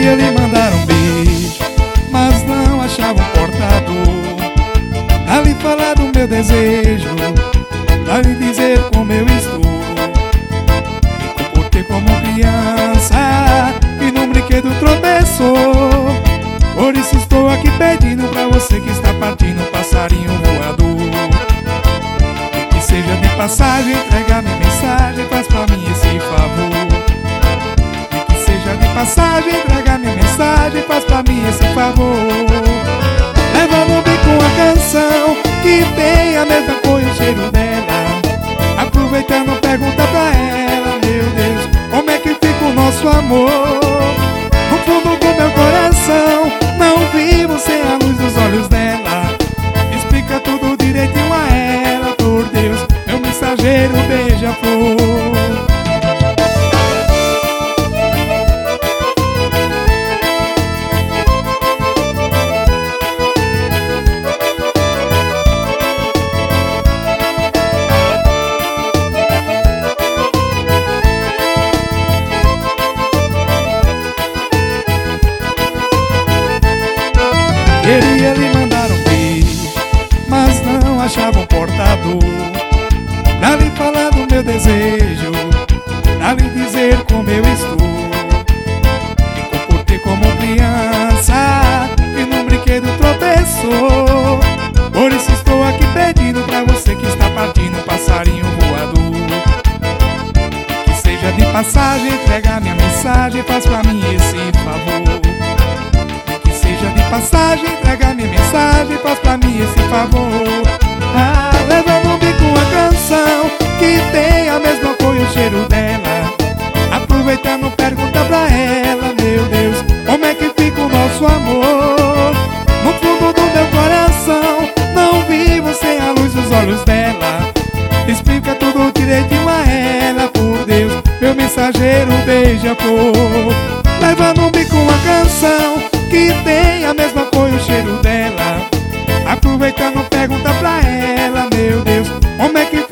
Queria lhe mandar um beijo, mas não achava um portador pra lhe falar do meu desejo, pra lhe dizer como eu estou. Me comportei como criança e num brinquedo tropeçou. Por isso estou aqui pedindo pra você que está partindo, passarinho voador. E que seja de passagem, entrega minha mensagem, faz pra mim esse favor. E que seja de passagem, entrega minha mensagem, faz pra mim esse favor. Leva no bico uma canção que tem a mesma cor e o cheiro dela. Aproveitando, pergunta pra ela, meu Deus, como é que fica o nosso amor? No fundo do meu coração, não vivo sem a luz dos olhos dela. Explica tudo direitinho a ela, por Deus, meu mensageiro beija-flor. Queria lhe mandar um beijo, mas não achava um portador pra lhe falar do meu desejo, pra lhe dizer como eu estou. Me comportei como criança e num brinquedo tropeçou. Por isso estou aqui pedindo pra você que está partindo, passarinho voador. Que seja de passagem, entrega minha mensagem, faz pra mim esse favor. Seja de passagem, entrega minha mensagem, faz pra mim esse favor. Ah, leva no bico uma canção que tem a mesma cor e o cheiro dela. Aproveitando, pergunta pra ela, meu Deus, como é que fica o nosso amor? No fundo do meu coração, não vivo sem a luz dos olhos dela. Explica tudo direitinho a ela, por Deus, meu mensageiro beija-flor. Leva no bico uma canção que tem a mesma cor e o cheiro dela. Aproveitando, pergunta pra ela, meu Deus, como é que